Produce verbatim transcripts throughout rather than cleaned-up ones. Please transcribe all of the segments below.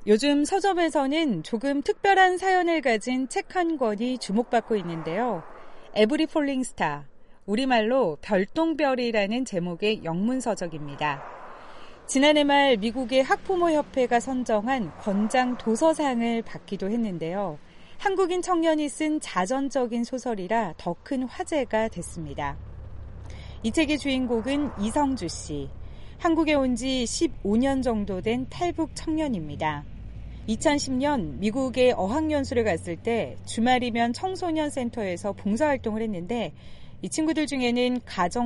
요즘 서점에서는 조금 특별한 사연을 가진 책 한 권이 주목받고 있는데요. 에브리 폴링 스타, 우리말로 별똥별이라는 제목의 영문서적입니다. 지난해 말 미국의 학부모협회가 선정한 권장 도서상을 받기도 했는데요. 한국인 청년이 쓴 자전적인 소설이라 더 큰 화제가 됐습니다. 이 책의 주인공은 이성주 씨. 한국에 온 지 십오 년 정도 된 탈북 청년입니다. 이천십 년 미국에 어학연수를 갔을 때 주말이면 청소년 센터에서 봉사활동을 했는데 이 친구들 중에는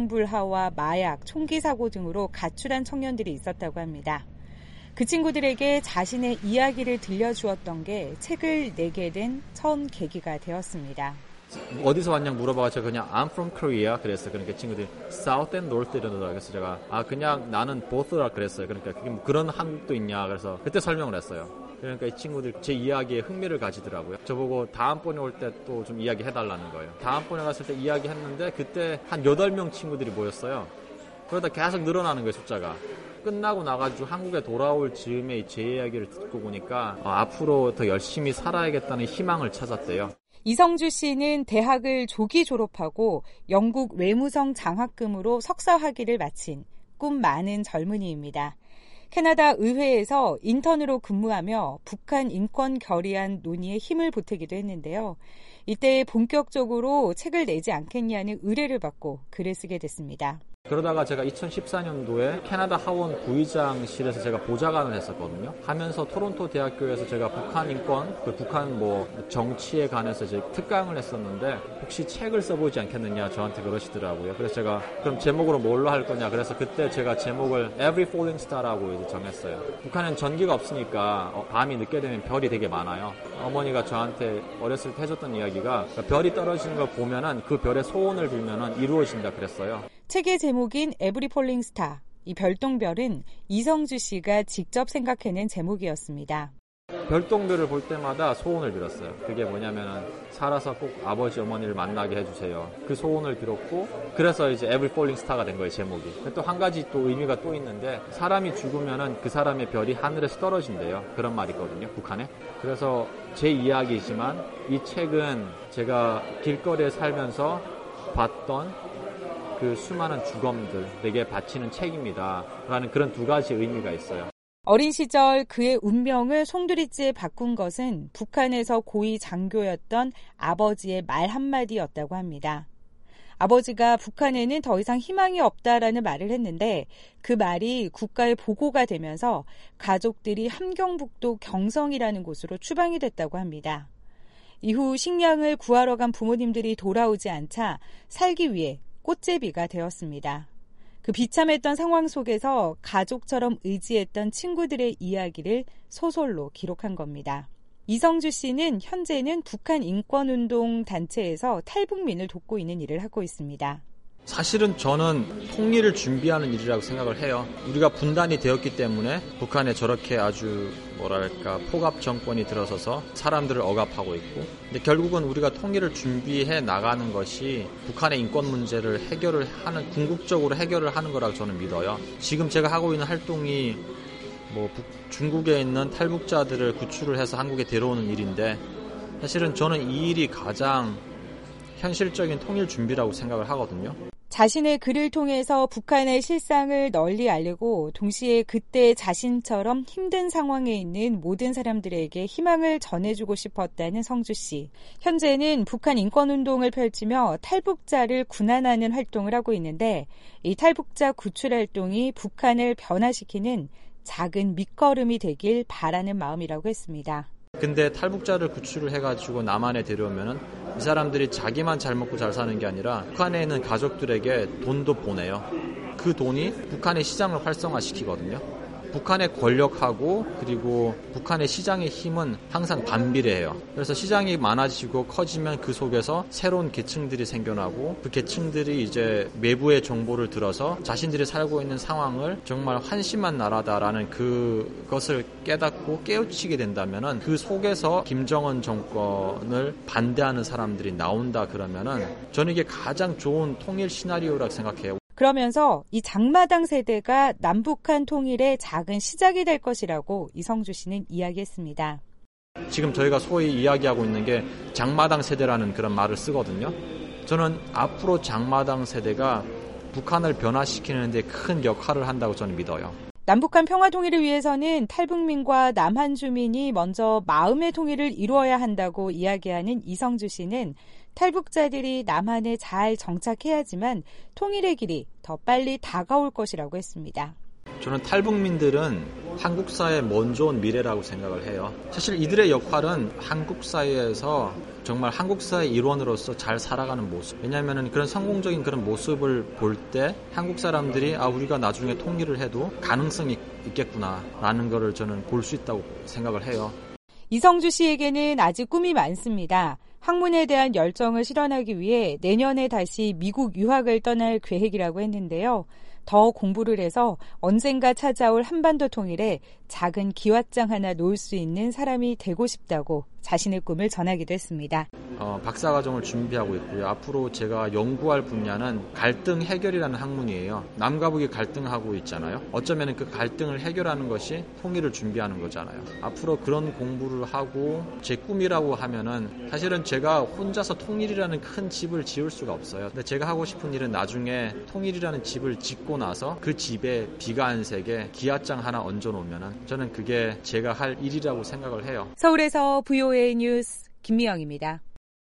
가정불화와 마약, 총기 사고 등으로 가출한 청년들이 있었다고 합니다. 그 친구들에게 자신의 이야기를 들려주었던 게 책을 내게 된 처음 계기가 되었습니다. 어디서 왔냐고 물어봐가지고 그냥 I'm from Korea 그랬어요. 그러니까 친구들이 South and North 이러더라고요. 그래서 제가 아 그냥 나는 both라 그랬어요. 그러니까 그게 뭐 그런 한국도 있냐 그래서 그때 설명을 했어요. 그러니까 이 친구들 제 이야기에 흥미를 가지더라고요. 저보고 다음번에 올 때 또 좀 이야기 해달라는 거예요. 다음번에 갔을 때 이야기 했는데 그때 한 여덟 명 친구들이 모였어요. 그러다 계속 늘어나는 거예요, 숫자가. 끝나고 나가지고 한국에 돌아올 즈음에 제 이야기를 듣고 보니까 어, 앞으로 더 열심히 살아야겠다는 희망을 찾았대요. 이성주 씨는 대학을 조기 졸업하고 영국 외무성 장학금으로 석사 학위를 마친 꿈 많은 젊은이입니다. 캐나다 의회에서 인턴으로 근무하며 북한 인권 결의안 논의에 힘을 보태기도 했는데요. 이때 본격적으로 책을 내지 않겠냐는 의뢰를 받고 글을 쓰게 됐습니다. 그러다가 제가 이천십사 년도에 캐나다 하원 부의장실에서 제가 보좌관을 했었거든요. 하면서 토론토 대학교에서 제가 북한 인권, 그 북한 뭐 정치에 관해서 이제 특강을 했었는데 혹시 책을 써보지 않겠느냐 저한테 그러시더라고요. 그래서 제가 그럼 제목으로 뭘로 할 거냐. 그래서 그때 제가 제목을 Every Falling Star라고 이제 정했어요. 북한은 전기가 없으니까 어, 밤이 늦게 되면 별이 되게 많아요. 어머니가 저한테 어렸을 때 해줬던 이야기가 별이 떨어지는 걸 보면은 그 별의 소원을 빌면은 이루어진다 그랬어요. 책의 제목인 에브리 폴링 스타, 이 별똥별은 이성주 씨가 직접 생각해낸 제목이었습니다. 별똥별을 볼 때마다 소원을 빌었어요. 그게 뭐냐면은 살아서 꼭 아버지 어머니를 만나게 해주세요. 그 소원을 빌었고 그래서 이제 에브리 폴링 스타가 된 거예요, 제목이. 또 한 가지 또 의미가 또 있는데 사람이 죽으면은 그 사람의 별이 하늘에서 떨어진대요. 그런 말이 있거든요, 북한에. 그래서 제 이야기지만 이 책은 제가 길거리에 살면서 봤던 그 수많은 주검들 내게 바치는 책입니다. 라는 그런 두 가지 의미가 있어요. 어린 시절 그의 운명을 송두리째 바꾼 것은 북한에서 고위 장교였던 아버지의 말 한마디였다고 합니다. 아버지가 북한에는 더 이상 희망이 없다라는 말을 했는데 그 말이 국가의 보고가 되면서 가족들이 함경북도 경성이라는 곳으로 추방이 됐다고 합니다. 이후 식량을 구하러 간 부모님들이 돌아오지 않자 살기 위해 꽃제비가 되었습니다. 그 비참했던 상황 속에서 가족처럼 의지했던 친구들의 이야기를 소설로 기록한 겁니다. 이성주 씨는 현재는 북한 인권운동 단체에서 탈북민을 돕고 있는 일을 하고 있습니다. 사실은 저는 통일을 준비하는 일이라고 생각을 해요. 우리가 분단이 되었기 때문에 북한에 저렇게 아주 뭐랄까 포갑 정권이 들어서서 사람들을 억압하고 있고 근데 결국은 우리가 통일을 준비해 나가는 것이 북한의 인권 문제를 해결을 하는 궁극적으로 해결을 하는 거라고 저는 믿어요. 지금 제가 하고 있는 활동이 뭐 북, 중국에 있는 탈북자들을 구출을 해서 한국에 데려오는 일인데 사실은 저는 이 일이 가장 현실적인 통일 준비라고 생각을 하거든요. 자신의 글을 통해서 북한의 실상을 널리 알리고 동시에 그때 자신처럼 힘든 상황에 있는 모든 사람들에게 희망을 전해주고 싶었다는 성주 씨. 현재는 북한 인권운동을 펼치며 탈북자를 군안하는 활동을 하고 있는데 이 탈북자 구출 활동이 북한을 변화시키는 작은 밑거름이 되길 바라는 마음이라고 했습니다. 근데 탈북자를 구출을 해가지고 남한에 데려오면은 이 사람들이 자기만 잘 먹고 잘 사는 게 아니라 북한에 있는 가족들에게 돈도 보내요. 그 돈이 북한의 시장을 활성화시키거든요. 북한의 권력하고 그리고 북한의 시장의 힘은 항상 반비례해요. 그래서 시장이 많아지고 커지면 그 속에서 새로운 계층들이 생겨나고 그 계층들이 이제 외부의 정보를 들어서 자신들이 살고 있는 상황을 정말 환심한 나라다라는 그것을 깨닫고 깨우치게 된다면은 그 속에서 김정은 정권을 반대하는 사람들이 나온다 그러면은 저는 이게 가장 좋은 통일 시나리오라고 생각해요. 그러면서 이 장마당 세대가 남북한 통일의 작은 시작이 될 것이라고 이성주 씨는 이야기했습니다. 지금 저희가 소위 이야기하고 있는 게 장마당 세대라는 그런 말을 쓰거든요. 저는 앞으로 장마당 세대가 북한을 변화시키는 데 큰 역할을 한다고 저는 믿어요. 남북한 평화 통일을 위해서는 탈북민과 남한 주민이 먼저 마음의 통일을 이루어야 한다고 이야기하는 이성주 씨는 탈북자들이 남한에 잘 정착해야지만 통일의 길이 더 빨리 다가올 것이라고 했습니다. 저는 탈북민들은 한국 사회의 먼저 온 미래라고 생각을 해요. 사실 이들의 역할은 한국 사회에서 정말 한국 사회 일원으로서 잘 살아가는 모습. 왜냐하면 그런 성공적인 그런 모습을 볼 때 한국 사람들이 아 우리가 나중에 통일을 해도 가능성이 있겠구나라는 거를 저는 볼 수 있다고 생각을 해요. 이성주 씨에게는 아직 꿈이 많습니다. 학문에 대한 열정을 실현하기 위해 내년에 다시 미국 유학을 떠날 계획이라고 했는데요. 더 공부를 해서 언젠가 찾아올 한반도 통일에 작은 기왓장 하나 놓을 수 있는 사람이 되고 싶다고 자신의 꿈을 전하기도 했습니다. 어, 박사과정을 준비하고 있고요. 앞으로 제가 연구할 분야는 갈등 해결이라는 학문이에요. 남과 북이 갈등하고 있잖아요. 어쩌면 그 갈등을 해결하는 것이 통일을 준비하는 거잖아요. 앞으로 그런 공부를 하고 제 꿈이라고 하면은 사실은 제가 혼자서 통일이라는 큰 집을 지을 수가 없어요. 근데 제가 하고 싶은 일은 나중에 통일이라는 집을 짓고 나서 그 집에 비가 안 새게 기왓장 하나 얹어놓으면은 저는 그게 제가 할 일이라고 생각을 해요. 서울에서 브이오에이 뉴스 김미영입니다.